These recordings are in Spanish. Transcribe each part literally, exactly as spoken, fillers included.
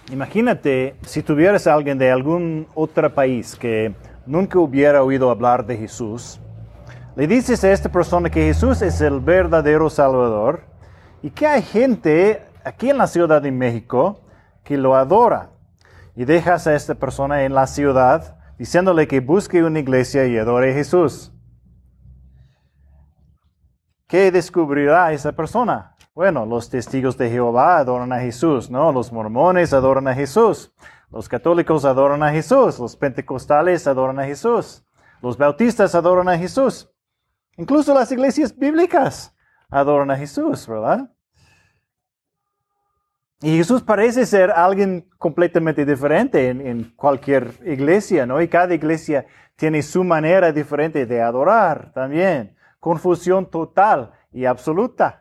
Imagínate si tuvieras a alguien de algún otro país que nunca hubiera oído hablar de Jesús. Le dices a esta persona que Jesús es el verdadero Salvador y que hay gente aquí en la Ciudad de México que lo adora. Y dejas a esta persona en la ciudad diciéndole que busque una iglesia y adore a Jesús. ¿Qué descubrirá esa persona? Bueno, los testigos de Jehová adoran a Jesús, ¿no? Los mormones adoran a Jesús. Los católicos adoran a Jesús. Los pentecostales adoran a Jesús. Los bautistas adoran a Jesús. Incluso las iglesias bíblicas adoran a Jesús, ¿verdad? Y Jesús parece ser alguien completamente diferente en, en cualquier iglesia, ¿no? Y cada iglesia tiene su manera diferente de adorar también. Confusión total y absoluta.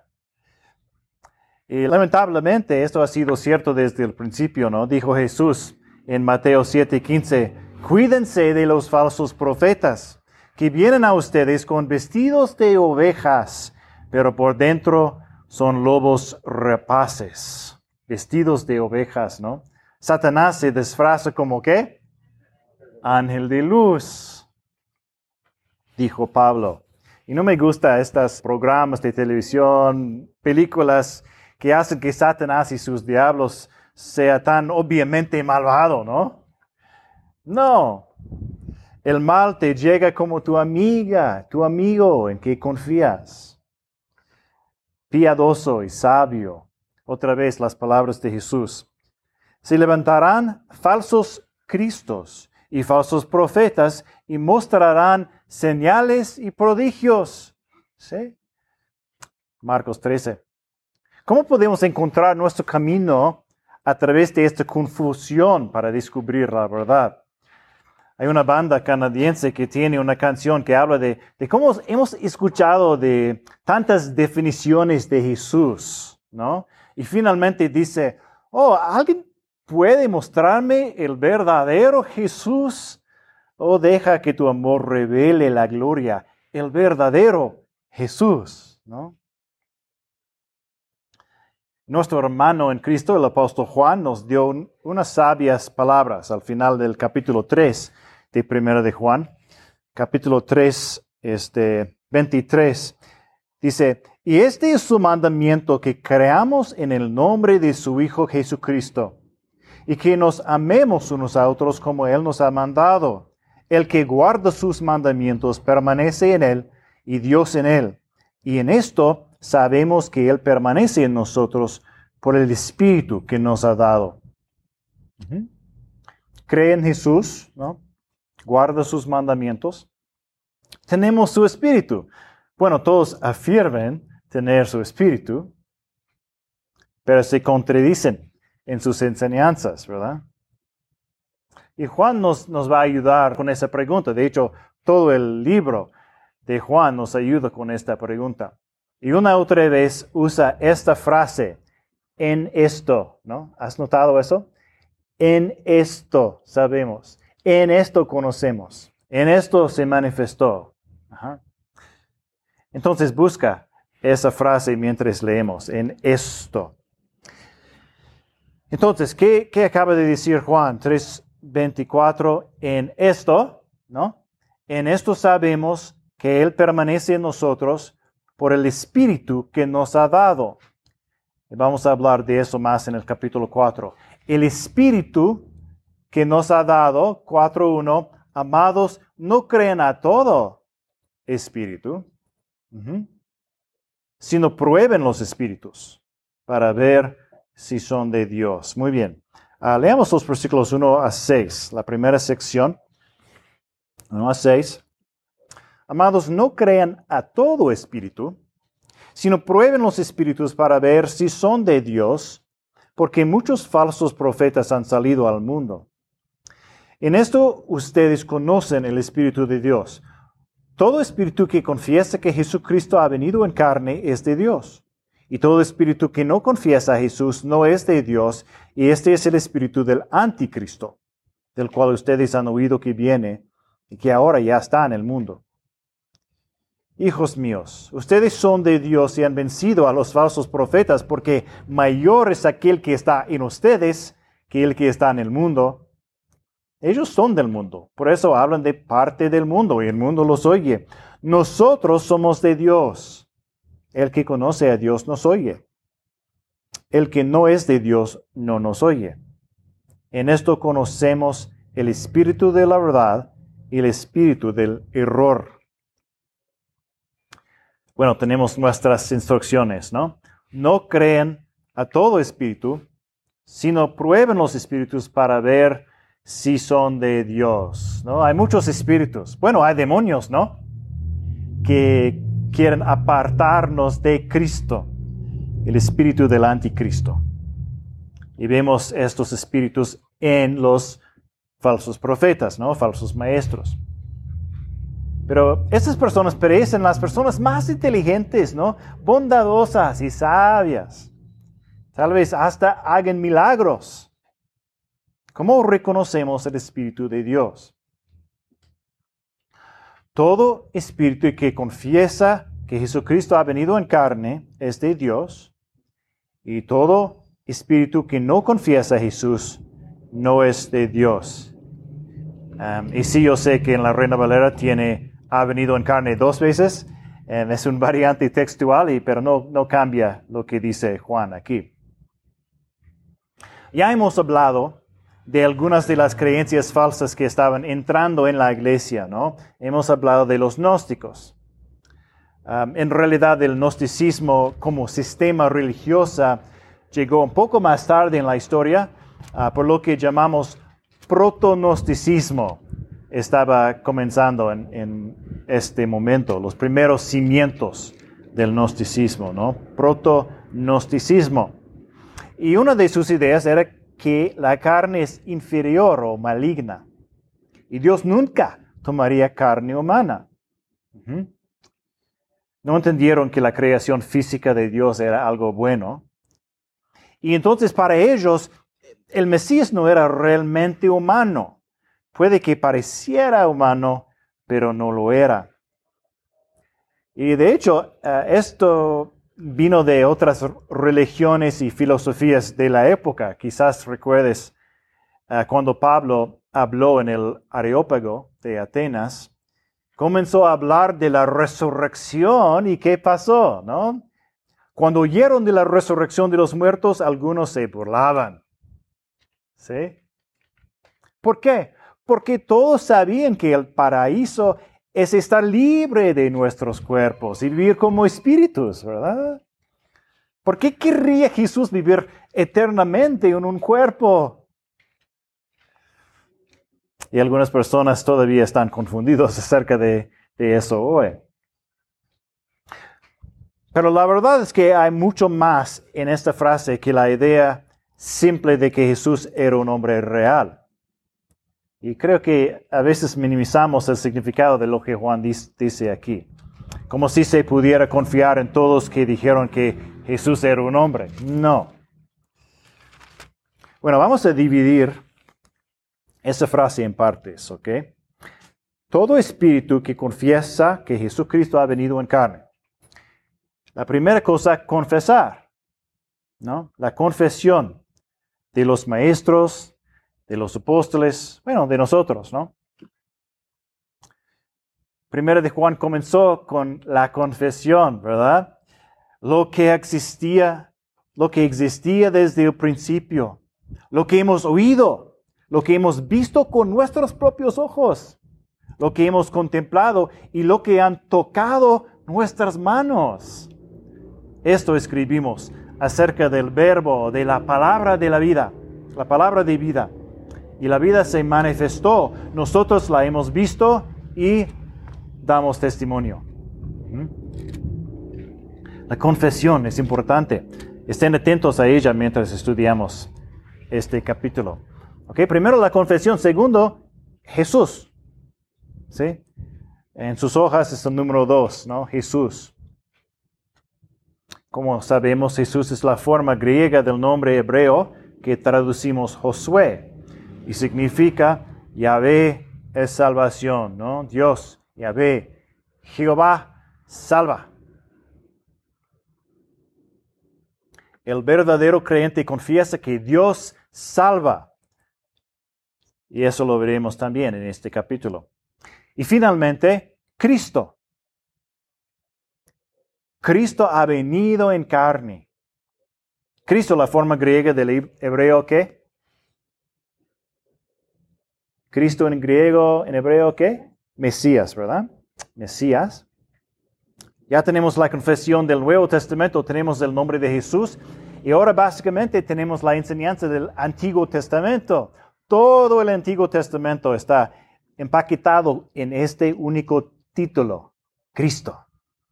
Y lamentablemente esto ha sido cierto desde el principio, ¿no? Dijo Jesús en Mateo siete quince, cuídense de los falsos profetas que vienen a ustedes con vestidos de ovejas, pero por dentro son lobos rapaces. Vestidos de ovejas, ¿no? Satanás se disfraza como ¿qué? Ángel de luz, dijo Pablo. Y no me gustan estos programas de televisión, películas que hacen que Satanás y sus diablos sea tan obviamente malvado, ¿no? No. El mal te llega como tu amiga, tu amigo en que confías. Piadoso y sabio. Otra vez las palabras de Jesús. Se levantarán falsos cristos y falsos profetas y mostrarán señales y prodigios. ¿Sí? Marcos trece. ¿Cómo podemos encontrar nuestro camino a través de esta confusión para descubrir la verdad? Hay una banda canadiense que tiene una canción que habla de, de cómo hemos escuchado de tantas definiciones de Jesús, ¿no? Y finalmente dice, oh, ¿alguien puede mostrarme el verdadero Jesús? Oh, deja que tu amor revele la gloria, el verdadero Jesús, ¿no? Nuestro hermano en Cristo, el apóstol Juan, nos dio un, unas sabias palabras al final del capítulo tres de Primera de Juan. Capítulo tres, este, veintitrés. Dice, y este es su mandamiento, que creamos en el nombre de su Hijo Jesucristo, y que nos amemos unos a otros como Él nos ha mandado. El que guarda sus mandamientos permanece en Él, y Dios en Él. Y en esto sabemos que Él permanece en nosotros por el Espíritu que nos ha dado. Uh-huh. Cree en Jesús, ¿no? Guarda sus mandamientos. Tenemos su Espíritu. Bueno, todos afirman tener su Espíritu, pero se contradicen en sus enseñanzas, ¿verdad? Y Juan nos, nos va a ayudar con esa pregunta. De hecho, todo el libro de Juan nos ayuda con esta pregunta. Y una otra vez usa esta frase, en esto, ¿no? ¿Has notado eso? En esto sabemos, en esto conocemos, en esto se manifestó. Ajá. Entonces busca esa frase mientras leemos, en esto. Entonces, ¿qué, qué acaba de decir Juan tres veinticuatro? En esto, ¿no? En esto sabemos que Él permanece en nosotros por el Espíritu que nos ha dado. Y vamos a hablar de eso más en el capítulo cuatro. El Espíritu que nos ha dado, cuatro uno, amados, no crean a todo Espíritu, uh-huh, sino prueben los Espíritus para ver si son de Dios. Muy bien. Uh, leamos los versículos uno a seis, la primera sección, uno a seis. Amados, no crean a todo espíritu, sino prueben los espíritus para ver si son de Dios, porque muchos falsos profetas han salido al mundo. En esto ustedes conocen el Espíritu de Dios. Todo espíritu que confiesa que Jesucristo ha venido en carne es de Dios. Y todo espíritu que no confiesa a Jesús no es de Dios, y este es el espíritu del anticristo, del cual ustedes han oído que viene y que ahora ya está en el mundo. Hijos míos, ustedes son de Dios y han vencido a los falsos profetas, porque mayor es aquel que está en ustedes que el que está en el mundo. Ellos son del mundo, por eso hablan de parte del mundo y el mundo los oye. Nosotros somos de Dios. El que conoce a Dios nos oye. El que no es de Dios no nos oye. En esto conocemos el espíritu de la verdad y el espíritu del error. Bueno, tenemos nuestras instrucciones, ¿no? No crean a todo espíritu, sino prueben los espíritus para ver si son de Dios, ¿no? Hay muchos espíritus. Bueno, hay demonios, ¿no? Que quieren apartarnos de Cristo, el espíritu del anticristo. Y vemos estos espíritus en los falsos profetas, ¿no? Falsos maestros. Pero estas personas parecen las personas más inteligentes, ¿no? Bondadosas y sabias. Tal vez hasta hagan milagros. ¿Cómo reconocemos el Espíritu de Dios? Todo espíritu que confiesa que Jesucristo ha venido en carne es de Dios, y todo espíritu que no confiesa a Jesús no es de Dios. Um, y sí, yo sé que en la Reina Valera tiene ha venido en carne dos veces, um, es un variante textual, y, pero no, no cambia lo que dice Juan aquí. Ya hemos hablado de algunas de las creencias falsas que estaban entrando en la iglesia, ¿no? Hemos hablado de los gnósticos. Um, en realidad, el gnosticismo como sistema religioso llegó un poco más tarde en la historia, uh, por lo que llamamos proto-gnosticismo. Estaba comenzando en, en este momento, los primeros cimientos del gnosticismo, ¿no? Proto-gnosticismo. Y una de sus ideas era que la carne es inferior o maligna. Y Dios nunca tomaría carne humana. Uh-huh. No entendieron que la creación física de Dios era algo bueno. Y entonces para ellos, el Mesías no era realmente humano. Puede que pareciera humano, pero no lo era. Y de hecho, uh, esto vino de otras religiones y filosofías de la época. Quizás recuerdes uh, cuando Pablo habló en el Areópago de Atenas, comenzó a hablar de la resurrección y ¿qué pasó? ¿No? Cuando oyeron de la resurrección de los muertos, algunos se burlaban. ¿Sí? ¿Por qué? Porque todos sabían que el paraíso es estar libre de nuestros cuerpos y vivir como espíritus, ¿verdad? ¿Por qué querría Jesús vivir eternamente en un cuerpo? Y algunas personas todavía están confundidos acerca de, de eso hoy. Pero la verdad es que hay mucho más en esta frase que la idea simple de que Jesús era un hombre real. Y creo que a veces minimizamos el significado de lo que Juan dice aquí. Como si se pudiera confiar en todos que dijeron que Jesús era un hombre. No. Bueno, vamos a dividir esa frase en partes, ¿ok? Todo espíritu que confiesa que Jesucristo ha venido en carne. La primera cosa, confesar, ¿no? La confesión de los maestros, de los apóstoles, bueno, de nosotros, ¿no? Primera de Juan comenzó con la confesión, ¿verdad? Lo que existía, lo que existía desde el principio, lo que hemos oído, lo que hemos visto con nuestros propios ojos, lo que hemos contemplado y lo que han tocado nuestras manos. Esto escribimos acerca del verbo, de la palabra de la vida, la palabra de vida. Y la vida se manifestó. Nosotros la hemos visto y damos testimonio. La confesión es importante. Estén atentos a ella mientras estudiamos este capítulo. Okay, primero la confesión. Segundo, Jesús. ¿Sí? En sus hojas es el número dos, ¿no? Jesús. Como sabemos, Jesús es la forma griega del nombre hebreo que traducimos Josué. Y significa Yahvé es salvación, ¿no? Dios, Yahvé, Jehová salva. El verdadero creyente confiesa que Dios salva. Y eso lo veremos también en este capítulo. Y finalmente, Cristo. Cristo ha venido en carne. Cristo, la forma griega del hebreo, ¿qué? Cristo en griego, en hebreo, ¿qué? Mesías, ¿verdad? Mesías. Ya tenemos la confesión del Nuevo Testamento, tenemos el nombre de Jesús. Y ahora básicamente tenemos la enseñanza del Antiguo Testamento. Todo el Antiguo Testamento está empaquetado en este único título, Cristo.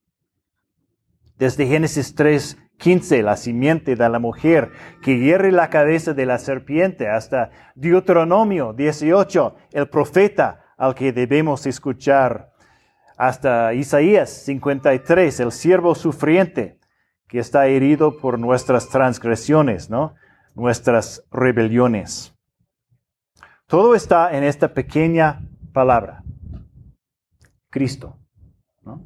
Desde Génesis tres quince, la simiente de la mujer que hiere la cabeza de la serpiente, hasta Deuteronomio dieciocho, el profeta al que debemos escuchar, hasta Isaías cincuenta y tres, el siervo sufriente que está herido por nuestras transgresiones, ¿no? Nuestras rebeliones. Todo está en esta pequeña palabra, Cristo, ¿no?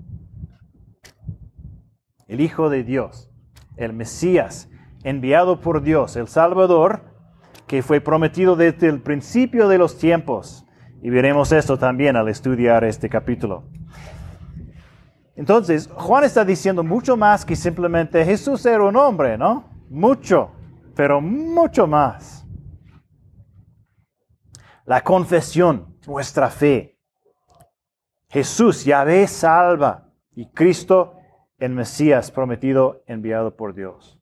El Hijo de Dios, el Mesías, enviado por Dios, el Salvador, que fue prometido desde el principio de los tiempos. Y veremos esto también al estudiar este capítulo. Entonces, Juan está diciendo mucho más que simplemente Jesús era un hombre, ¿no? Mucho, pero mucho más. La confesión, nuestra fe. Jesús, Yahvé, salva. Y Cristo, el Mesías prometido, enviado por Dios.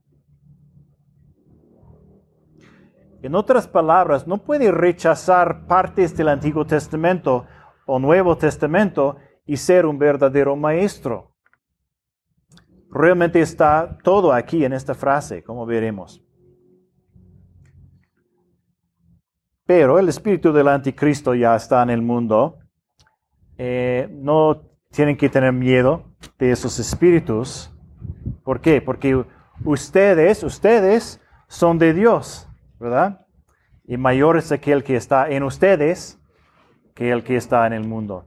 En otras palabras, no puede rechazar partes del Antiguo Testamento o Nuevo Testamento y ser un verdadero maestro. Realmente está todo aquí en esta frase, como veremos. Pero el espíritu del anticristo ya está en el mundo. Eh, no tienen que tener miedo de esos espíritus. ¿Por qué? Porque ustedes, ustedes son de Dios, ¿verdad? Y mayor es aquel que está en ustedes que el que está en el mundo.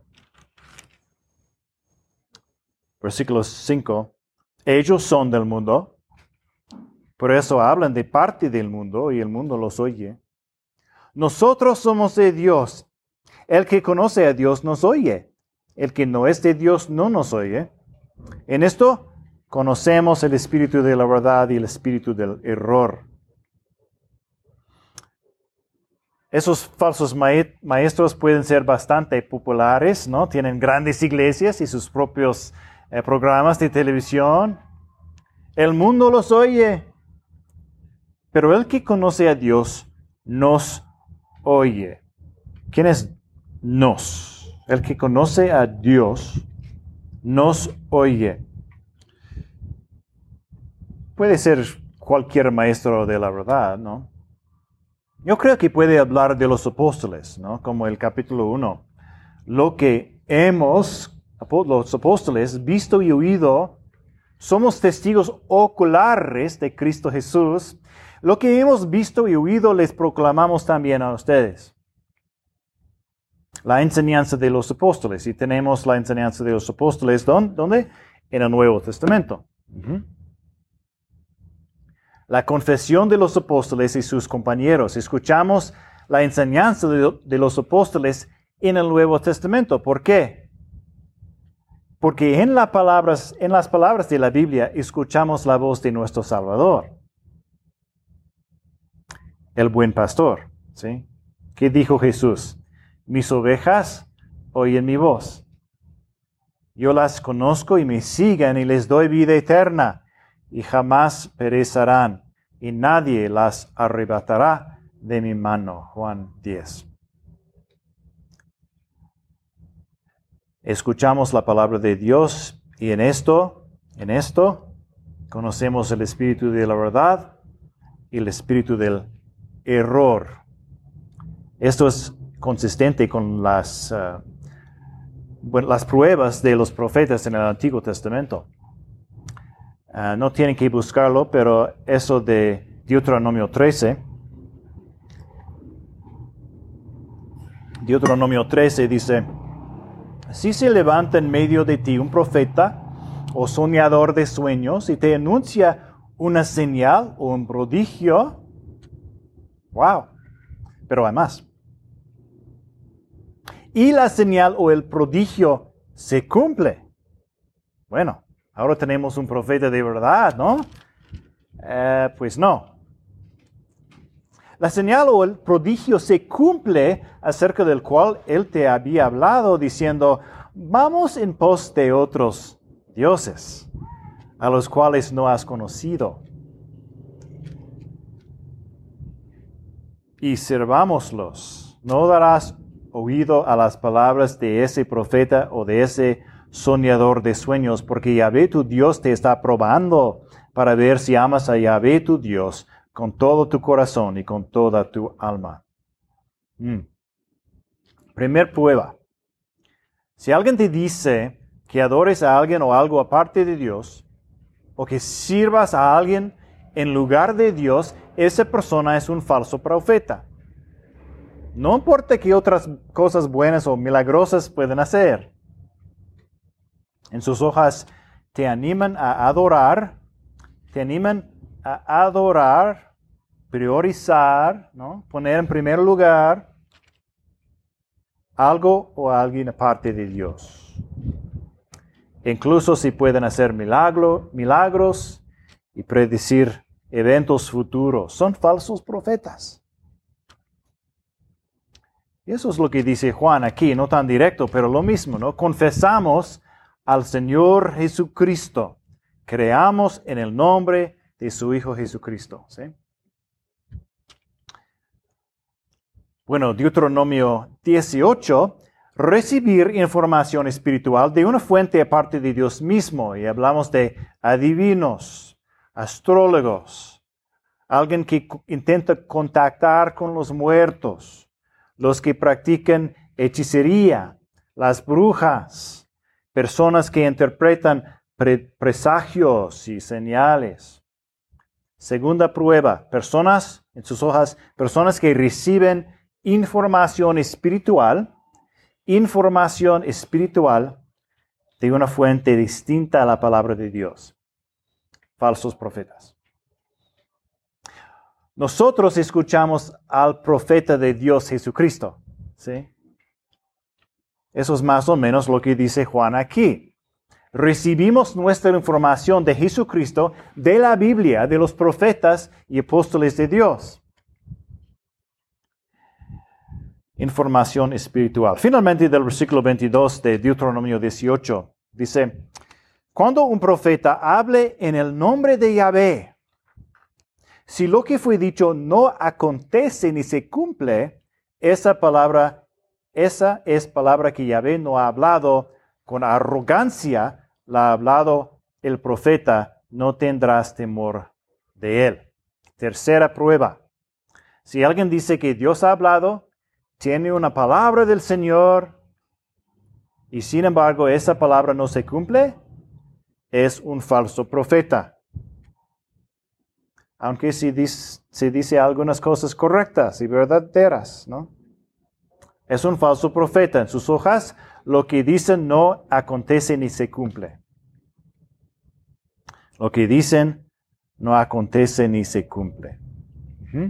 Versículo cinco. Ellos son del mundo, por eso hablan de parte del mundo y el mundo los oye. Nosotros somos de Dios. El que conoce a Dios nos oye. El que no es de Dios no nos oye. En esto conocemos el espíritu de la verdad y el espíritu del error. Esos falsos maestros pueden ser bastante populares, ¿no? Tienen grandes iglesias y sus propios eh, programas de televisión. El mundo los oye. Pero el que conoce a Dios nos oye. ¿Quién es nos? El que conoce a Dios nos oye. Puede ser cualquier maestro de la verdad, ¿no? Yo creo que puede hablar de los apóstoles, ¿no? Como el capítulo uno. Lo que hemos, los apóstoles, visto y oído, somos testigos oculares de Cristo Jesús. Lo que hemos visto y oído les proclamamos también a ustedes. La enseñanza de los apóstoles. Y tenemos la enseñanza de los apóstoles, ¿dónde? En el Nuevo Testamento. Uh-huh. La confesión de los apóstoles y sus compañeros. Escuchamos la enseñanza de, de los apóstoles en el Nuevo Testamento. ¿Por qué? Porque en, la palabras, en las palabras de la Biblia escuchamos la voz de nuestro Salvador. El buen pastor. ¿Sí? ¿Qué dijo Jesús? Mis ovejas oyen mi voz. Yo las conozco y me siguen y les doy vida eterna. Y jamás perecerán, y nadie las arrebatará de mi mano. Juan diez. Escuchamos la palabra de Dios, y en esto, en esto, conocemos el espíritu de la verdad y el espíritu del error. Esto es consistente con las, uh, bueno, las pruebas de los profetas en el Antiguo Testamento. Uh, no tienen que buscarlo, pero eso de Deuteronomio trece. Deuteronomio trece dice, si se levanta en medio de ti un profeta o soñador de sueños y te anuncia una señal o un prodigio, Wow. Pero hay más. Y la señal o el prodigio se cumple. Bueno, ahora tenemos un profeta de verdad, ¿no? Eh, pues no. La señal o el prodigio se cumple acerca del cual él te había hablado diciendo, vamos en pos de otros dioses, a los cuales no has conocido. Y sirvámoslos. No darás oído a las palabras de ese profeta o de ese soñador de sueños, porque Yahvé tu Dios te está probando para ver si amas a Yahvé tu Dios con todo tu corazón y con toda tu alma. Mm. Primer prueba. Si alguien te dice que adores a alguien o algo aparte de Dios, o que sirvas a alguien en lugar de Dios, esa persona es un falso profeta. No importa qué otras cosas buenas o milagrosas pueden hacer. En sus hojas te animan a adorar, te animan a adorar, priorizar, ¿no? Poner en primer lugar algo o alguien aparte de Dios. Incluso si pueden hacer milagro, milagros y predecir eventos futuros. Son falsos profetas. Y eso es lo que dice Juan aquí, no tan directo, pero lo mismo, ¿no? Confesamos al Señor Jesucristo. Creamos en el nombre de su Hijo Jesucristo. ¿Sí? Bueno, Deuteronomio dieciocho, recibir información espiritual de una fuente aparte de Dios mismo. Y hablamos de adivinos, astrólogos, alguien que intenta contactar con los muertos, los que practican hechicería, las brujas, personas que interpretan pre- presagios y señales. Segunda prueba, personas, en sus hojas, personas que reciben información espiritual, información espiritual de una fuente distinta a la palabra de Dios. Falsos profetas. Nosotros escuchamos al profeta de Dios Jesucristo. ¿Sí? Eso es más o menos lo que dice Juan aquí. Recibimos nuestra información de Jesucristo, de la Biblia, de los profetas y apóstoles de Dios. Información espiritual. Finalmente, del versículo veintidós de Deuteronomio dieciocho, dice, cuando un profeta hable en el nombre de Yahvé, si lo que fue dicho no acontece ni se cumple, esa palabra, esa es palabra que Yahvé no ha hablado con arrogancia, la ha hablado el profeta, no tendrás temor de él. Tercera prueba. Si alguien dice que Dios ha hablado, tiene una palabra del Señor, y sin embargo esa palabra no se cumple, es un falso profeta. Aunque se dice, se dice algunas cosas correctas y verdaderas, ¿no? Es un falso profeta. En sus hojas, lo que dicen no acontece ni se cumple. Lo que dicen no acontece ni se cumple. ¿Mm?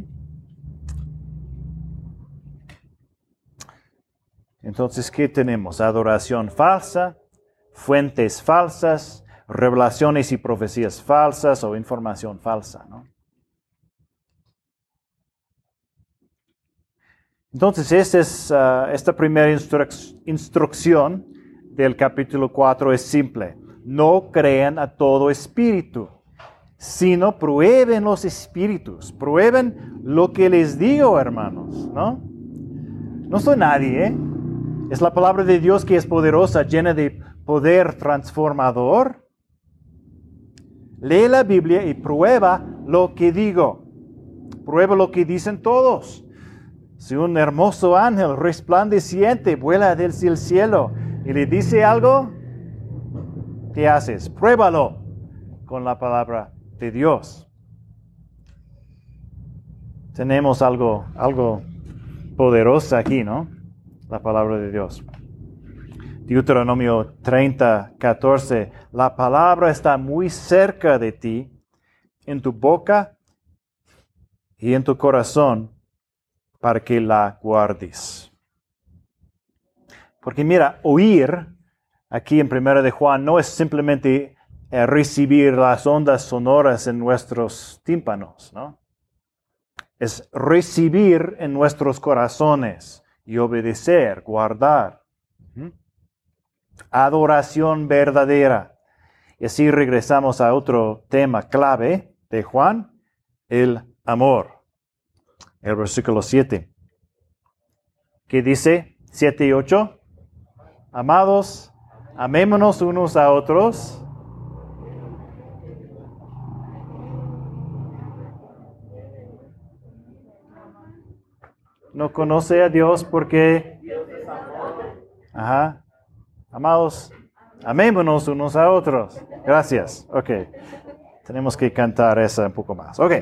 Entonces, ¿qué tenemos? Adoración falsa, fuentes falsas, revelaciones y profecías falsas o información falsa, ¿no? Entonces, esta, es, uh, esta primera instru- instrucción del capítulo cuatro es simple. No crean a todo espíritu, sino prueben los espíritus. Prueben lo que les digo, hermanos, ¿no? No soy nadie, ¿eh? Es la palabra de Dios que es poderosa, llena de poder transformador. Lee la Biblia y prueba lo que digo. Prueba lo que dicen todos. Si un hermoso ángel resplandeciente vuela desde el cielo y le dice algo, ¿qué haces? Pruébalo con la palabra de Dios. Tenemos algo, algo poderoso aquí, ¿no? La palabra de Dios. Deuteronomio treinta, catorce. La palabra está muy cerca de ti, en tu boca y en tu corazón, para que la guardes. Porque mira, oír aquí en Primera de Juan no es simplemente eh, recibir las ondas sonoras en nuestros tímpanos, ¿no? Es recibir en nuestros corazones y obedecer, guardar. ¿Mm? Adoración verdadera. Y así regresamos a otro tema clave de Juan, el amor. El versículo siete. ¿Qué dice? siete y ocho. Amados, amémonos unos a otros. No conoce a Dios porque... Ajá. Amados, amémonos unos a otros. Gracias. Ok. Tenemos que cantar esa un poco más. Ok.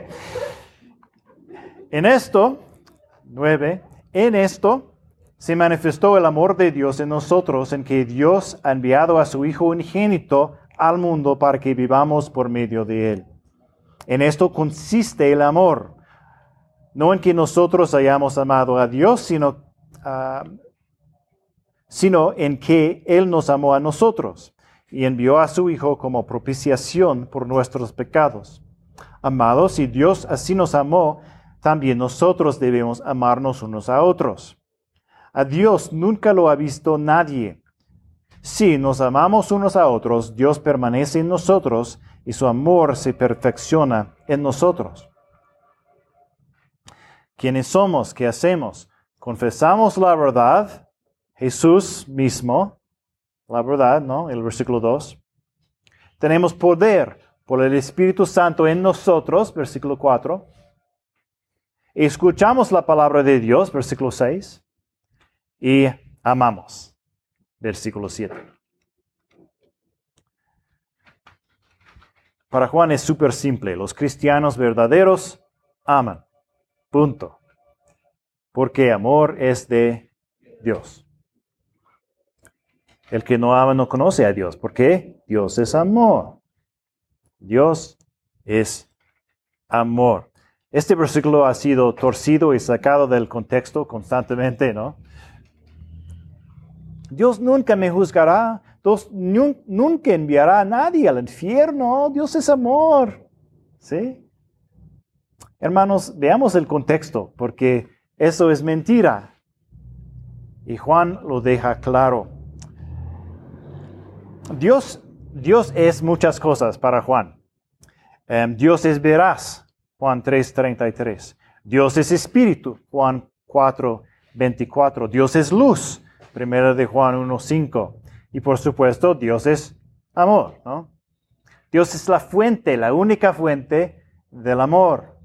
En esto, nueve, en esto se manifestó el amor de Dios en nosotros, en que Dios ha enviado a su Hijo unigénito al mundo para que vivamos por medio de Él. En esto consiste el amor, no en que nosotros hayamos amado a Dios, sino, uh, sino en que Él nos amó a nosotros y envió a su Hijo como propiciación por nuestros pecados. Amados, si Dios así nos amó, también nosotros debemos amarnos unos a otros. A Dios nunca lo ha visto nadie. Si nos amamos unos a otros, Dios permanece en nosotros y su amor se perfecciona en nosotros. ¿Quiénes somos? ¿Qué hacemos? Confesamos la verdad, Jesús mismo, la verdad, ¿no? El versículo dos. Tenemos poder por el Espíritu Santo en nosotros, versículo cuatro. Escuchamos la palabra de Dios, versículo seis. Y amamos, versículo siete. Para Juan es súper simple. Los cristianos verdaderos aman. Punto. Porque amor es de Dios. El que no ama no conoce a Dios. ¿Por qué? Dios es amor. Dios es amor. Este versículo ha sido torcido y sacado del contexto constantemente, ¿no? Dios nunca me juzgará. Dios nun- nunca enviará a nadie al infierno. Dios es amor. ¿Sí? Hermanos, veamos el contexto, porque eso es mentira. Y Juan lo deja claro. Dios, Dios es muchas cosas para Juan. Um, Dios es veraz, Juan tres treinta y tres. Dios es espíritu, Juan cuatro veinticuatro. Dios es luz, primera de Juan uno cinco. Y por supuesto, Dios es amor, ¿no? Dios es la fuente, la única fuente del amor.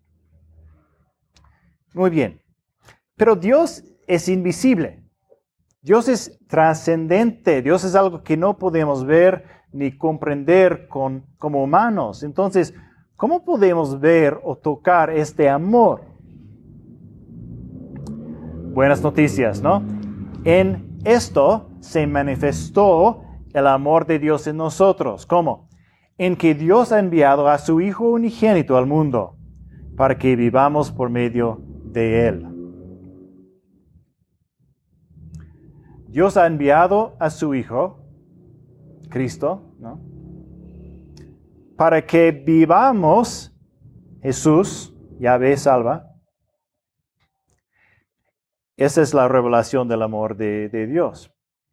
Muy bien. Pero Dios es invisible. Dios es trascendente. Dios es algo que no podemos ver ni comprender con, como humanos. Entonces, ¿cómo podemos ver o tocar este amor? Buenas noticias, ¿no? En esto se manifestó el amor de Dios en nosotros. ¿Cómo? En que Dios ha enviado a su Hijo unigénito al mundo para que vivamos por medio de Él. Dios ha enviado a su Hijo, Cristo, ¿no? Para que vivamos, Jesús, Yahvé salva. Esa es la revelación del amor de, de Dios.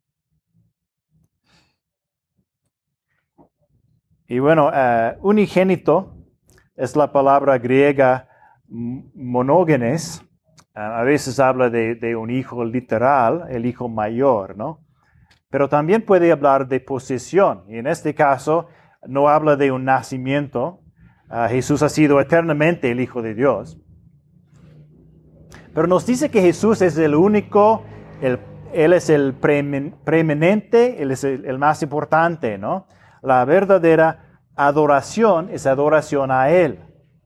Y bueno, uh, unigénito es la palabra griega monógenes. Uh, a veces habla de, de un hijo literal, el hijo mayor, ¿no? Pero también puede hablar de posesión. Y en este caso, no habla de un nacimiento. Uh, Jesús ha sido eternamente el Hijo de Dios. Pero nos dice que Jesús es el único, el, Él es el preeminente, Él es el, el más importante, ¿no? La verdadera adoración es adoración a Él.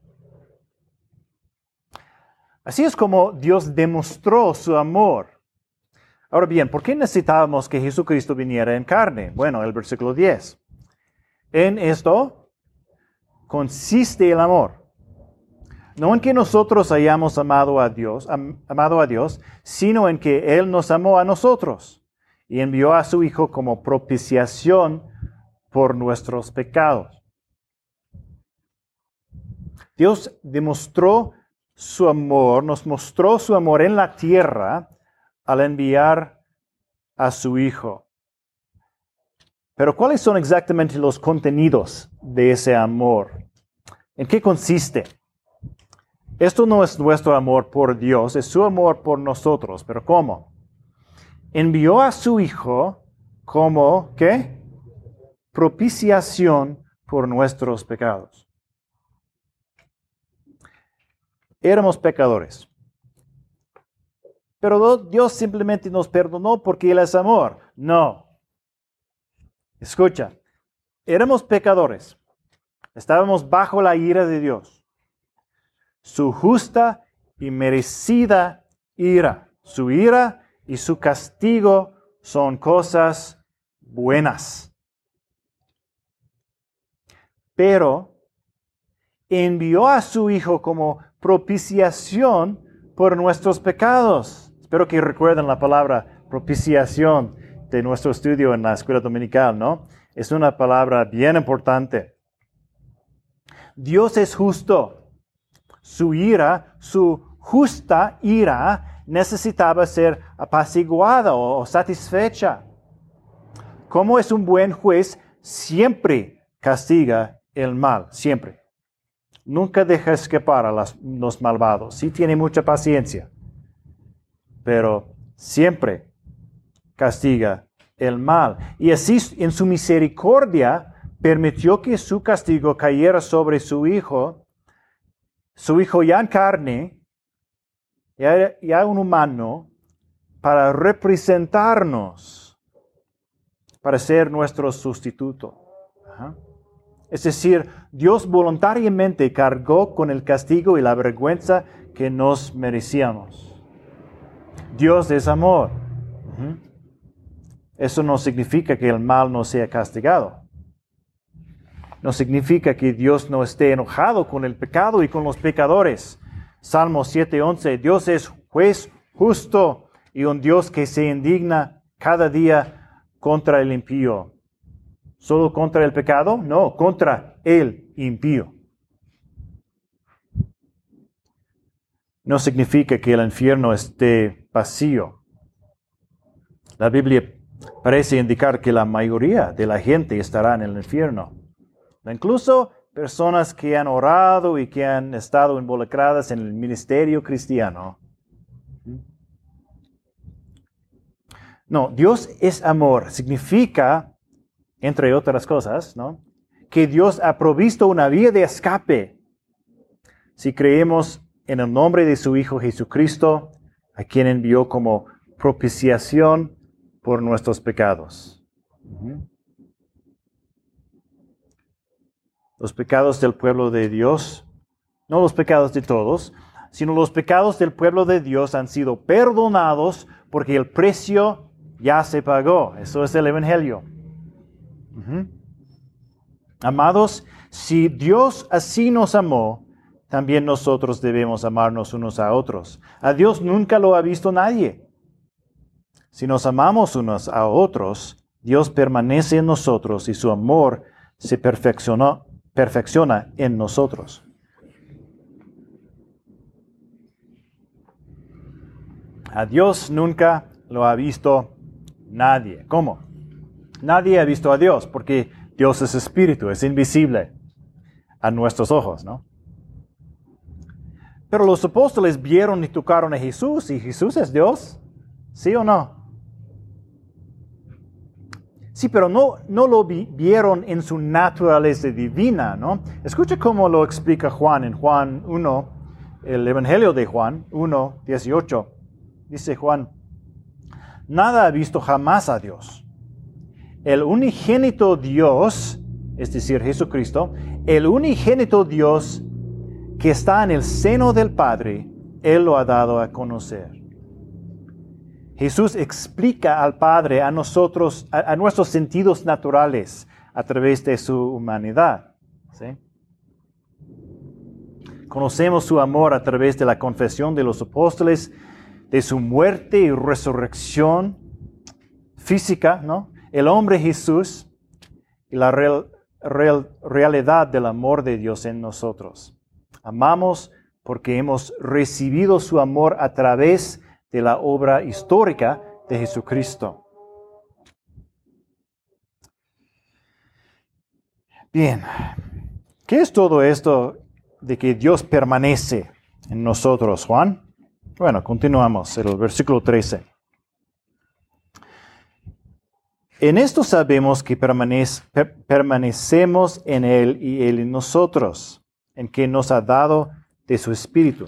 Así es como Dios demostró su amor. Ahora bien, ¿por qué necesitábamos que Jesucristo viniera en carne? Bueno, el versículo diez. En esto consiste el amor. No en que nosotros hayamos amado a Dios, am, amado a Dios, sino en que Él nos amó a nosotros y envió a su Hijo como propiciación por nuestros pecados. Dios demostró su amor, nos mostró su amor en la tierra al enviar a su Hijo. Pero ¿cuáles son exactamente los contenidos de ese amor? ¿En qué consiste? Esto no es nuestro amor por Dios, es su amor por nosotros. ¿Pero cómo? Envió a su Hijo como, ¿qué? Propiciación por nuestros pecados. Éramos pecadores. Pero Dios simplemente nos perdonó porque Él es amor. No. Escucha, éramos pecadores. Estábamos bajo la ira de Dios. Su justa y merecida ira. Su ira y su castigo son cosas buenas. Pero envió a su Hijo como propiciación por nuestros pecados. Espero que recuerden la palabra propiciación de nuestro estudio en la escuela dominical, ¿no? Es una palabra bien importante. Dios es justo. Su ira, su justa ira, necesitaba ser apaciguada o, o satisfecha. Como es un buen juez, siempre castiga el mal, siempre. Nunca deja escapar a las, los malvados. Sí tiene mucha paciencia, pero siempre castiga el mal. Y así en su misericordia permitió que su castigo cayera sobre su Hijo, su Hijo ya en carne, ya, ya un humano, para representarnos, para ser nuestro sustituto. Ajá. Es decir, Dios voluntariamente cargó con el castigo y la vergüenza que nos merecíamos. Dios es amor. Uh-huh. Eso no significa que el mal no sea castigado. No significa que Dios no esté enojado con el pecado y con los pecadores. Salmo siete once, Dios es juez justo y un Dios que se indigna cada día contra el impío. ¿Solo contra el pecado? No, contra el impío. No significa que el infierno esté vacío. La Biblia parece indicar que la mayoría de la gente estará en el infierno. Incluso personas que han orado y que han estado involucradas en el ministerio cristiano. No, Dios es amor. Significa, entre otras cosas, ¿no?, que Dios ha provisto una vía de escape si creemos en el nombre de su Hijo Jesucristo, a quien envió como propiciación por nuestros pecados. Uh-huh. Los pecados del pueblo de Dios, no los pecados de todos, sino los pecados del pueblo de Dios han sido perdonados porque el precio ya se pagó. Eso es el Evangelio. Uh-huh. Amados, si Dios así nos amó, también nosotros debemos amarnos unos a otros. A Dios nunca lo ha visto nadie. Si nos amamos unos a otros, Dios permanece en nosotros y su amor se perfeccionó, perfecciona en nosotros. A Dios nunca lo ha visto nadie. ¿Cómo? Nadie ha visto a Dios porque Dios es espíritu, es invisible a nuestros ojos, ¿no? Pero los apóstoles vieron y tocaron a Jesús, y Jesús es Dios, ¿sí o no? Sí, pero no, no lo vi, vieron en su naturaleza divina, ¿no? Escucha cómo lo explica Juan en Juan uno, el Evangelio de Juan uno, dieciocho. Dice Juan, nada ha visto jamás a Dios. El unigénito Dios, es decir, Jesucristo, el unigénito Dios que está en el seno del Padre, Él lo ha dado a conocer. Jesús explica al Padre a nosotros, a, a nuestros sentidos naturales, a través de su humanidad. ¿Sí? Conocemos su amor a través de la confesión de los apóstoles, de su muerte y resurrección física, ¿no? El hombre Jesús y la real, real, realidad del amor de Dios en nosotros. Amamos porque hemos recibido su amor a través de la obra histórica de Jesucristo. Bien, ¿qué es todo esto de que Dios permanece en nosotros, Juan? Bueno, continuamos, el versículo trece. En esto sabemos que permanece, per, permanecemos en Él y Él en nosotros, en que nos ha dado de su Espíritu.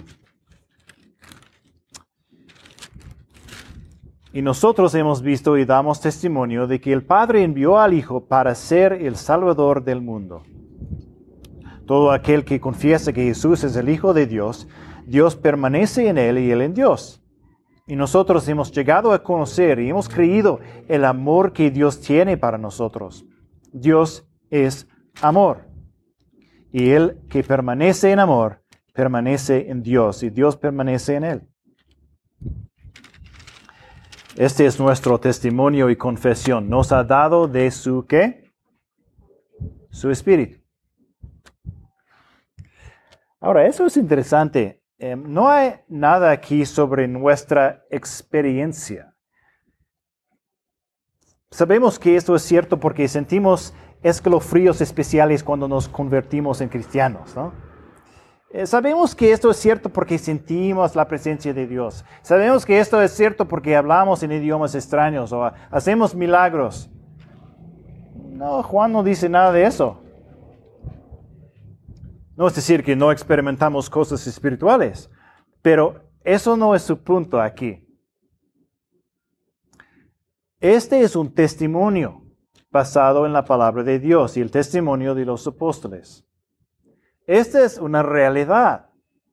Y nosotros hemos visto y damos testimonio de que el Padre envió al Hijo para ser el Salvador del mundo. Todo aquel que confiesa que Jesús es el Hijo de Dios, Dios permanece en Él y Él en Dios. Y nosotros hemos llegado a conocer y hemos creído el amor que Dios tiene para nosotros. Dios es amor. Y Él que permanece en amor, permanece en Dios y Dios permanece en Él. Este es nuestro testimonio y confesión. Nos ha dado de su ¿qué? Su Espíritu. Ahora, eso es interesante. Eh, no hay nada aquí sobre nuestra experiencia. Sabemos que esto es cierto porque sentimos escalofríos especiales cuando nos convertimos en cristianos, ¿no? Eh, sabemos que esto es cierto porque sentimos la presencia de Dios. Sabemos que esto es cierto porque hablamos en idiomas extraños o hacemos milagros. No, Juan no dice nada de eso. No es decir que no experimentamos cosas espirituales, pero eso no es su punto aquí. Este es un testimonio basado en la palabra de Dios y el testimonio de los apóstoles. Esta es una realidad.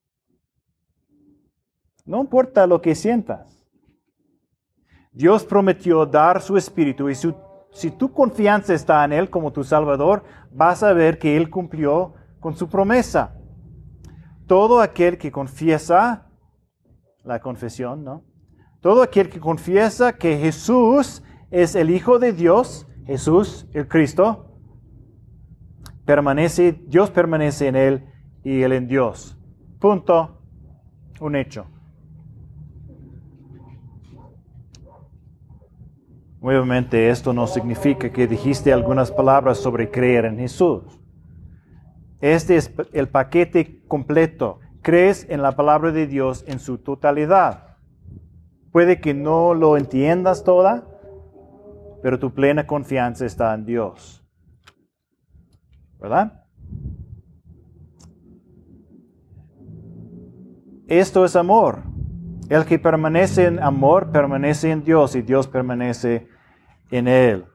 No importa lo que sientas. Dios prometió dar su Espíritu y su, si tu confianza está en Él como tu Salvador, vas a ver que Él cumplió con su promesa. Todo aquel que confiesa, la confesión, ¿no? Todo aquel que confiesa que Jesús es el Hijo de Dios, Jesús, el Cristo, permanece, Dios permanece en Él y Él en Dios. Punto. Un hecho. Nuevamente, esto no significa que dijiste algunas palabras sobre creer en Jesús. Este es el paquete completo. Crees en la palabra de Dios en su totalidad. Puede que no lo entiendas toda, pero tu plena confianza está en Dios. ¿Verdad? Esto es amor. El que permanece en amor permanece en Dios y Dios permanece en él.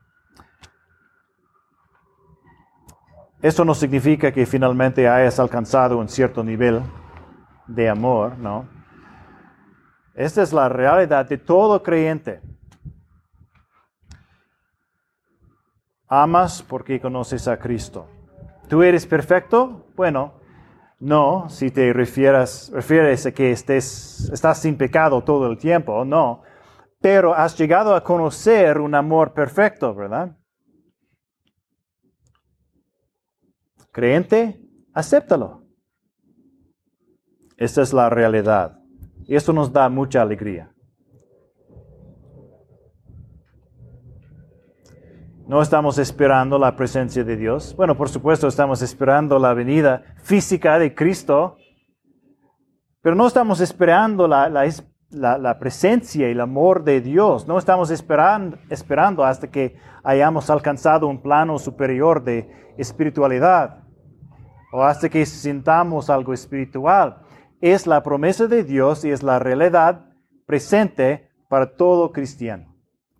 Esto no significa que finalmente hayas alcanzado un cierto nivel de amor, ¿no? Esta es la realidad de todo creyente. Amas porque conoces a Cristo. ¿Tú eres perfecto? Bueno, no, si te refieres, refieres a que estés, estás sin pecado todo el tiempo, no. Pero has llegado a conocer un amor perfecto, ¿verdad? Creyente, acéptalo. Esta es la realidad. Y esto nos da mucha alegría. No estamos esperando la presencia de Dios. Bueno, por supuesto, estamos esperando la venida física de Cristo. Pero no estamos esperando la, la, la, la presencia y el amor de Dios. No estamos esperando, esperando hasta que hayamos alcanzado un plano superior de espiritualidad. O hasta que sintamos algo espiritual. Es la promesa de Dios y es la realidad presente para todo cristiano.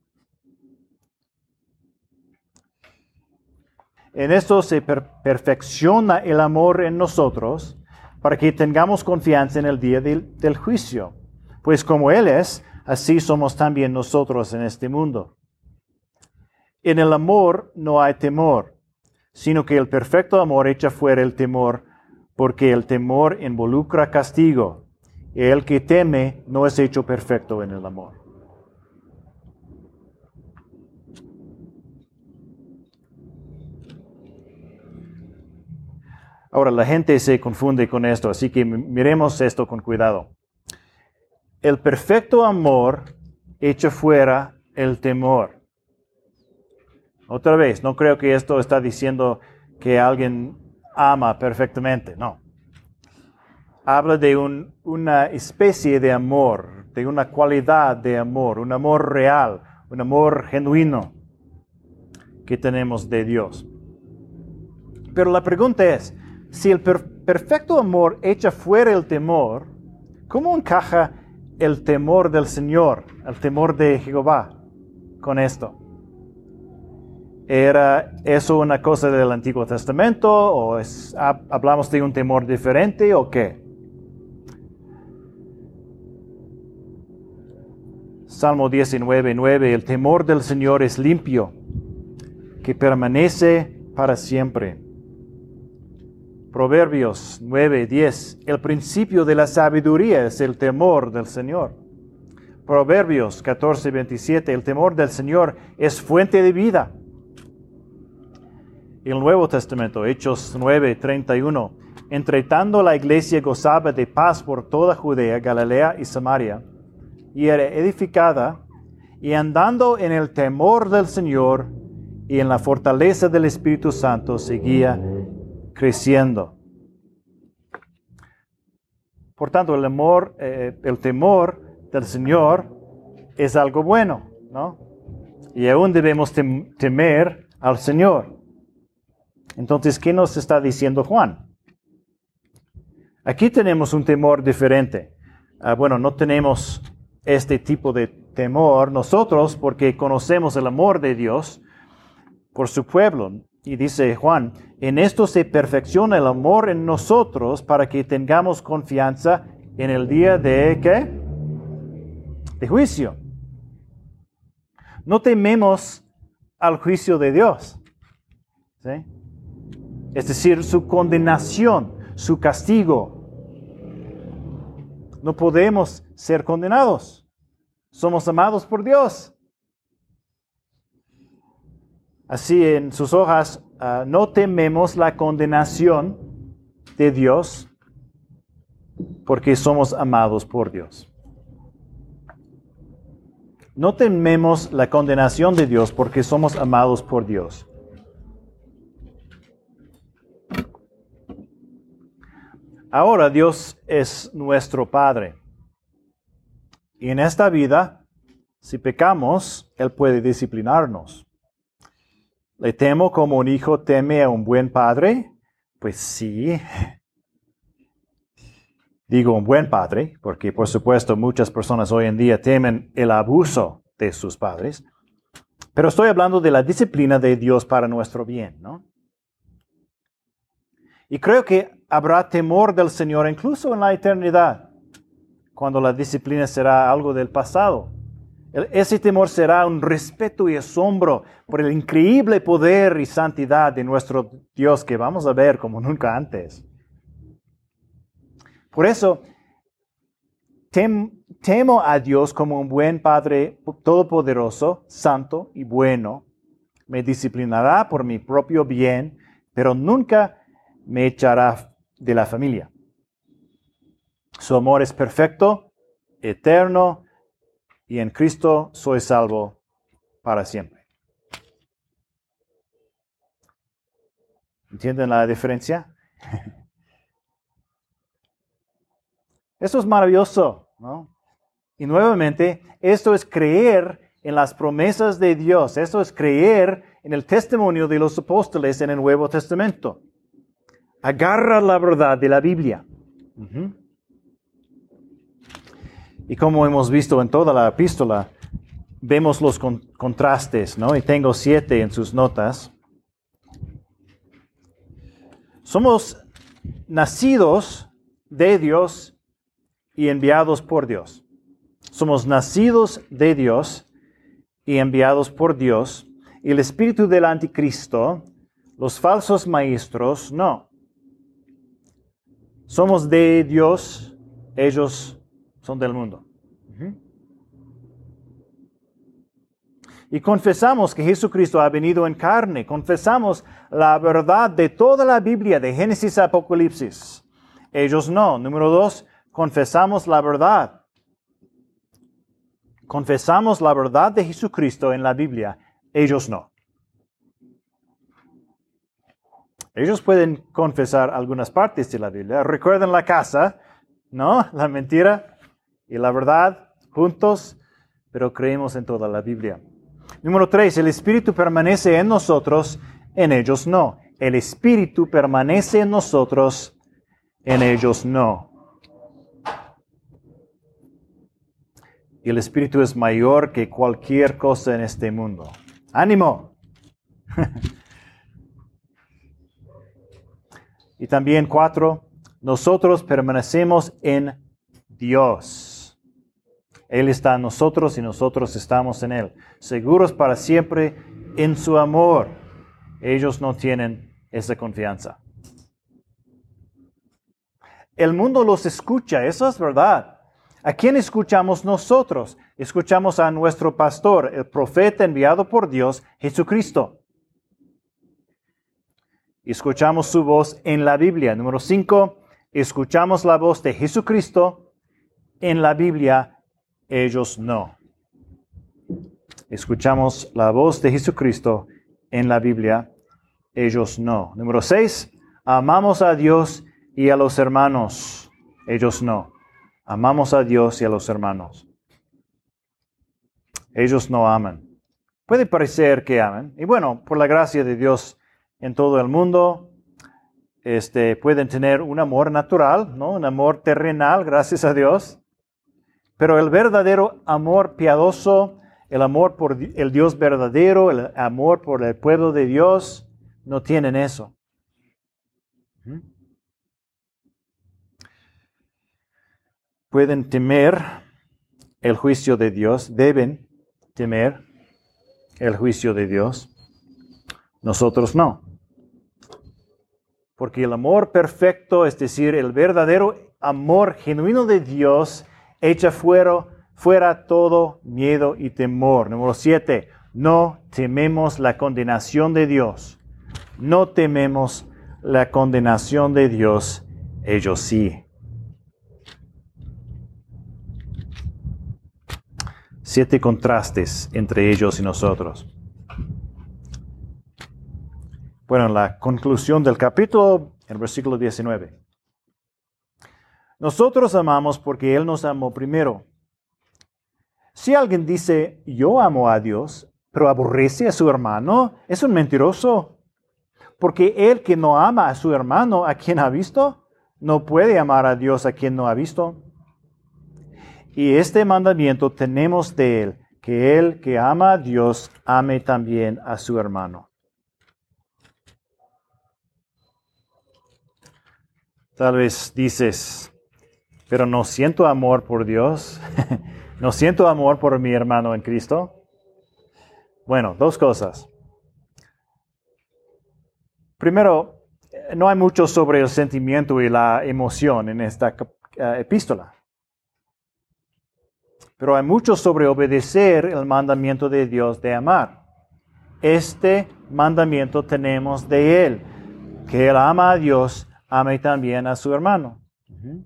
En esto se per- perfecciona el amor en nosotros para que tengamos confianza en el día del, del juicio. Pues como Él es, así somos también nosotros en este mundo. En el amor no hay temor, sino que el perfecto amor echa fuera el temor, porque el temor involucra castigo, y el que teme no es hecho perfecto en el amor. Ahora, la gente se confunde con esto, así que miremos esto con cuidado. El perfecto amor echa fuera el temor. Otra vez, no creo que esto está diciendo que alguien ama perfectamente, no. Habla de un, una especie de amor, de una cualidad de amor, un amor real, un amor genuino que tenemos de Dios. Pero la pregunta es, si el per- perfecto amor echa fuera el temor, ¿cómo encaja el temor del Señor, el temor de Jehová con esto? ¿Era eso una cosa del Antiguo Testamento o es, hablamos de un temor diferente o qué? Salmo diecinueve, nueve, el temor del Señor es limpio, que permanece para siempre. Proverbios nueve, diez, el principio de la sabiduría es el temor del Señor. Proverbios catorce, veintisiete, el temor del Señor es fuente de vida. El Nuevo Testamento, Hechos nueve, treinta y uno, entre tanto la iglesia gozaba de paz por toda Judea, Galilea y Samaria, y era edificada, y andando en el temor del Señor y en la fortaleza del Espíritu Santo, seguía creciendo. Por tanto, el amor, eh, el temor del Señor es algo bueno, ¿no? Y aún debemos tem- temer al Señor. Entonces, ¿qué nos está diciendo Juan? Aquí tenemos un temor diferente. Uh, bueno, no tenemos este tipo de temor nosotros porque conocemos el amor de Dios por su pueblo. Y dice Juan, en esto se perfecciona el amor en nosotros para que tengamos confianza en el día de ¿qué? De juicio. No tememos al juicio de Dios, ¿sí? Es decir, su condenación, su castigo. No podemos ser condenados. Somos amados por Dios. Así en sus hojas, uh, no tememos la condenación de Dios porque somos amados por Dios. No tememos la condenación de Dios porque somos amados por Dios. Ahora Dios es nuestro Padre. Y en esta vida, si pecamos, Él puede disciplinarnos. ¿Le temo como un hijo teme a un buen padre? Pues sí. Digo un buen padre, porque por supuesto muchas personas hoy en día temen el abuso de sus padres. Pero estoy hablando de la disciplina de Dios para nuestro bien, ¿no? Y creo que habrá temor del Señor incluso en la eternidad, cuando la disciplina será algo del pasado. Ese temor será un respeto y asombro por el increíble poder y santidad de nuestro Dios que vamos a ver como nunca antes. Por eso, tem, temo a Dios como un buen Padre todopoderoso, santo y bueno. Me disciplinará por mi propio bien, pero nunca me echará de la familia. Su amor es perfecto, eterno, y en Cristo soy salvo para siempre. ¿Entienden la diferencia? Esto es maravilloso, ¿no? Y nuevamente, esto es creer en las promesas de Dios. Esto es creer en el testimonio de los apóstoles en el Nuevo Testamento. Agarra la verdad de la Biblia. Uh-huh. Y como hemos visto en toda la epístola, vemos los con- contrastes, ¿no? Y tengo siete en sus notas. Somos nacidos de Dios y enviados por Dios. Somos nacidos de Dios y enviados por Dios. Y el espíritu del anticristo, los falsos maestros, no. somos de Dios, ellos son del mundo. Uh-huh. Y confesamos que Jesucristo ha venido en carne. Confesamos la verdad de toda la Biblia, de Génesis a Apocalipsis. Ellos no. Número dos, confesamos la verdad. Confesamos la verdad de Jesucristo en la Biblia. Ellos no. Ellos pueden confesar algunas partes de la Biblia. Recuerden la casa, ¿no? La mentira y la verdad juntos, pero creemos en toda la Biblia. Número tres, el Espíritu permanece en nosotros, en ellos no. El Espíritu permanece en nosotros, en ellos no. Y el Espíritu es mayor que cualquier cosa en este mundo. ¡Ánimo! Y también cuatro, nosotros permanecemos en Dios. Él está en nosotros y nosotros estamos en Él, seguros para siempre en su amor. Ellos no tienen esa confianza. El mundo los escucha, eso es verdad. ¿A quién escuchamos nosotros? Escuchamos a nuestro pastor, el profeta enviado por Dios, Jesucristo. Escuchamos su voz en la Biblia. Número cinco, escuchamos la voz de Jesucristo en la Biblia. Ellos no. Escuchamos la voz de Jesucristo en la Biblia. Ellos no. Número seis, amamos a Dios y a los hermanos. Ellos no. Amamos a Dios y a los hermanos. Ellos no aman. Puede parecer que aman. Y bueno, por la gracia de Dios en todo el mundo, este, pueden tener un amor natural, ¿no? Un amor terrenal, gracias a Dios. Pero el verdadero amor piadoso, el amor por el Dios verdadero, el amor por el pueblo de Dios, no tienen eso. Pueden temer el juicio de Dios, deben temer el juicio de Dios. Nosotros no. Porque el amor perfecto, es decir, el verdadero amor genuino de Dios, echa fuera, fuera todo miedo y temor. Número siete, no tememos la condenación de Dios. No tememos la condenación de Dios. Ellos sí. Siete contrastes entre ellos y nosotros. Bueno, la conclusión del capítulo, el versículo diecinueve. Nosotros amamos porque Él nos amó primero. Si alguien dice, yo amo a Dios, pero aborrece a su hermano, es un mentiroso. Porque el que no ama a su hermano, a quien ha visto, no puede amar a Dios a quien no ha visto. Y este mandamiento tenemos de Él, que el que ama a Dios, ame también a su hermano. Tal vez dices, pero no siento amor por Dios, no siento amor por mi hermano en Cristo. Bueno, dos cosas. Primero, no hay mucho sobre el sentimiento y la emoción en esta uh, epístola. Pero hay mucho sobre obedecer el mandamiento de Dios de amar. Este mandamiento tenemos de Él, que Él ama a Dios, ame también a su hermano. Uh-huh.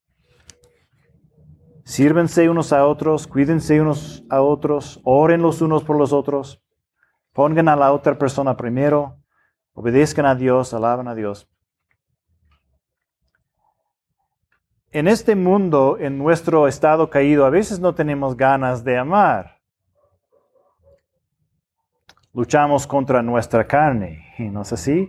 Sírvense unos a otros, cuídense unos a otros, oren los unos por los otros, pongan a la otra persona primero, obedezcan a Dios, alaben a Dios. En este mundo, en nuestro estado caído, a veces no tenemos ganas de amar. Luchamos contra nuestra carne, ¿no es así?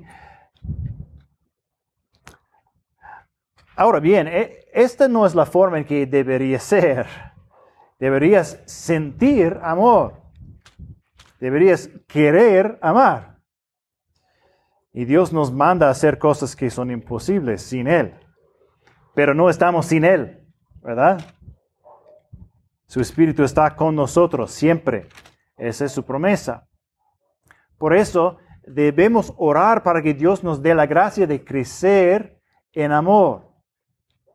Ahora bien, esta no es la forma en que debería ser. Deberías sentir amor. Deberías querer amar. Y Dios nos manda a hacer cosas que son imposibles sin Él. Pero no estamos sin Él, ¿verdad? Su Espíritu está con nosotros siempre. Esa es su promesa. Por eso debemos orar para que Dios nos dé la gracia de crecer en amor.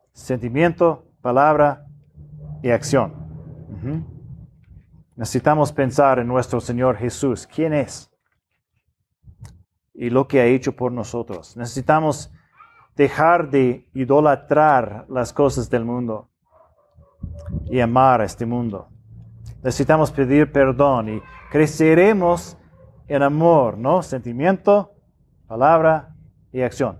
Sentimiento, palabra y acción. Uh-huh. Necesitamos pensar en nuestro Señor Jesús. ¿Quién es? Y lo que ha hecho por nosotros. Necesitamos dejar de idolatrar las cosas del mundo y amar a este mundo. Necesitamos pedir perdón y creceremos en amor, ¿no? Sentimiento, palabra y acción.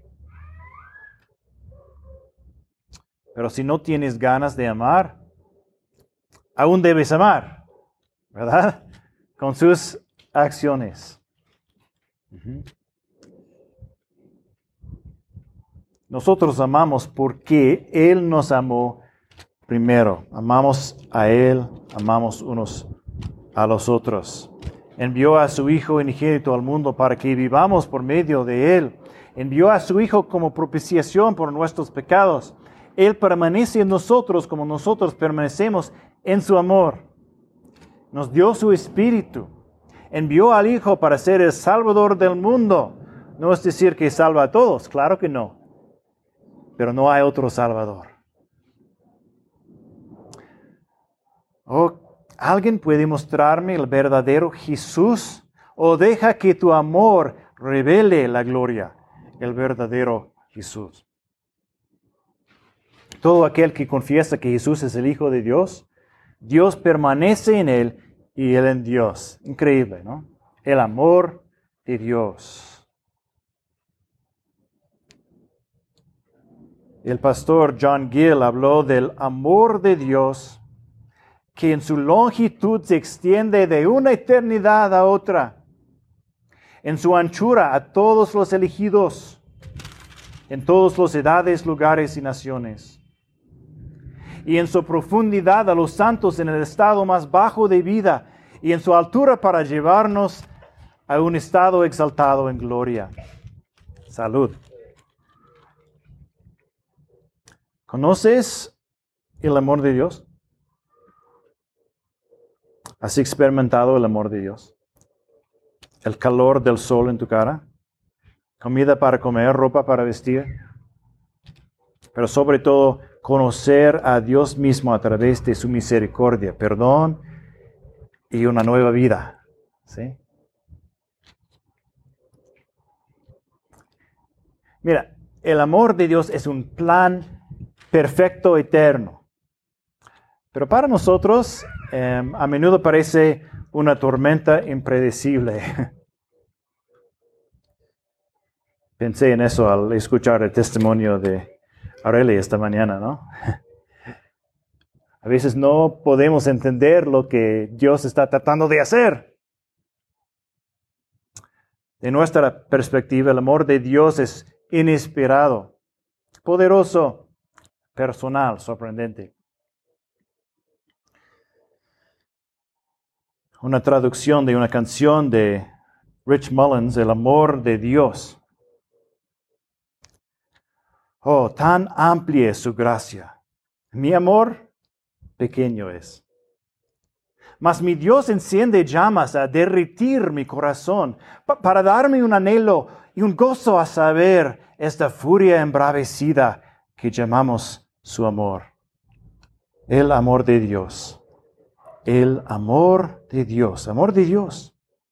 Pero si no tienes ganas de amar, aún debes amar, ¿verdad? Con sus acciones. Uh-huh. Nosotros amamos porque Él nos amó primero. Amamos a Él, amamos unos a los otros. Envió a su Hijo unigénito al mundo para que vivamos por medio de Él. Envió a su Hijo como propiciación por nuestros pecados. Él permanece en nosotros como nosotros permanecemos en su amor. Nos dio su Espíritu. Envió al Hijo para ser el Salvador del mundo. No es decir que salva a todos, claro que no. Pero no hay otro Salvador. Oh, ¿alguien puede mostrarme el verdadero Jesús? ¿O deja que tu amor revele la gloria, el verdadero Jesús? Todo aquel que confiesa que Jesús es el Hijo de Dios, Dios permanece en Él y Él en Dios. Increíble, ¿no? El amor de Dios. El pastor John Gill habló del amor de Dios que en su longitud se extiende de una eternidad a otra, en su anchura a todos los elegidos, en todas las edades, lugares y naciones, y en su profundidad a los santos en el estado más bajo de vida, y en su altura para llevarnos a un estado exaltado en gloria. Salud. ¿Conoces el amor de Dios? ¿Has experimentado el amor de Dios? ¿El calor del sol en tu cara? ¿Comida para comer? ¿Ropa para vestir? Pero sobre todo, conocer a Dios mismo a través de su misericordia, perdón y una nueva vida. ¿Sí? Mira, el amor de Dios es un plan perfecto, eterno. Pero para nosotros, eh, a menudo parece una tormenta impredecible. Pensé en eso al escuchar el testimonio de Aurelia esta mañana, ¿no? A veces no podemos entender lo que Dios está tratando de hacer. De nuestra perspectiva, el amor de Dios es inesperado, poderoso, personal, sorprendente. Una traducción de una canción de Rich Mullins, El amor de Dios. Oh, tan amplia es su gracia. Mi amor pequeño es. Mas mi Dios enciende llamas a derretir mi corazón, pa- para darme un anhelo y un gozo a saber esta furia embravecida que llamamos su amor. El amor de Dios. El amor de Dios. Amor de Dios.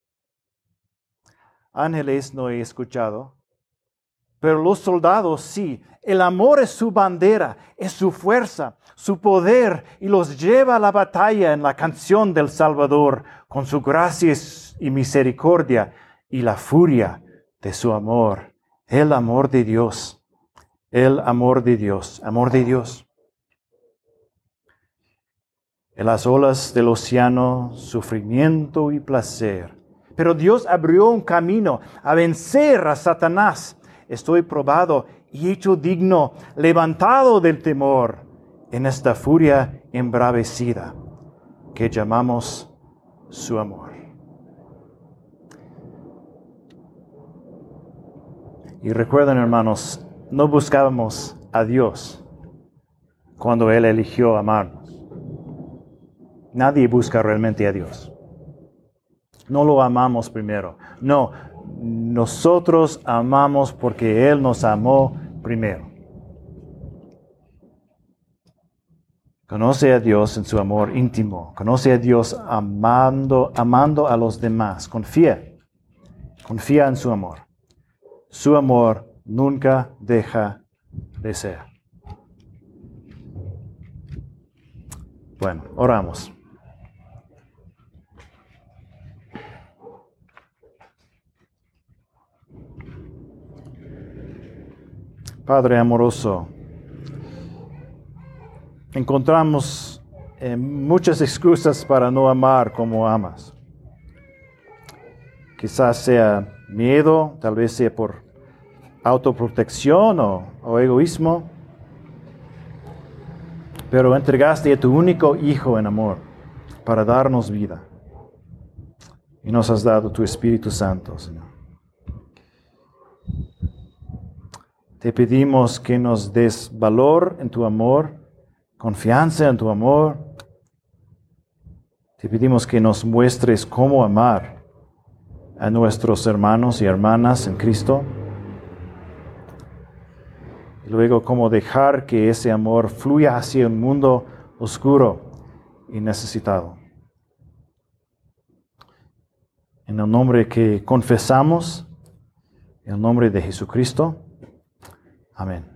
Ángeles no he escuchado, pero los soldados sí. El amor es su bandera, es su fuerza, su poder, y los lleva a la batalla en la canción del Salvador, con su gracia y misericordia y la furia de su amor. El amor de Dios, el amor de Dios, amor de Dios. En las olas del océano, sufrimiento y placer. Pero Dios abrió un camino a vencer a Satanás. Estoy probado y hecho digno, levantado del temor en esta furia embravecida que llamamos su amor. Y recuerden, hermanos, no buscábamos a Dios cuando Él eligió amarnos. Nadie busca realmente a Dios. No lo amamos primero. No, nosotros amamos porque Él nos amó primero. Conoce a Dios en su amor íntimo. Conoce a Dios amando, amando a los demás. Confía. Confía en su amor. Su amor nunca deja de ser. Bueno, oramos. Padre amoroso, encontramos eh, muchas excusas para no amar como amas. Quizás sea miedo, tal vez sea por autoprotección o, o egoísmo, pero entregaste a tu único Hijo en amor para darnos vida. Y nos has dado tu Espíritu Santo, Señor. Te pedimos que nos des valor en tu amor, confianza en tu amor. Te pedimos que nos muestres cómo amar a nuestros hermanos y hermanas en Cristo. Y luego cómo dejar que ese amor fluya hacia un mundo oscuro y necesitado. En el nombre que confesamos, en el nombre de Jesucristo. Amén.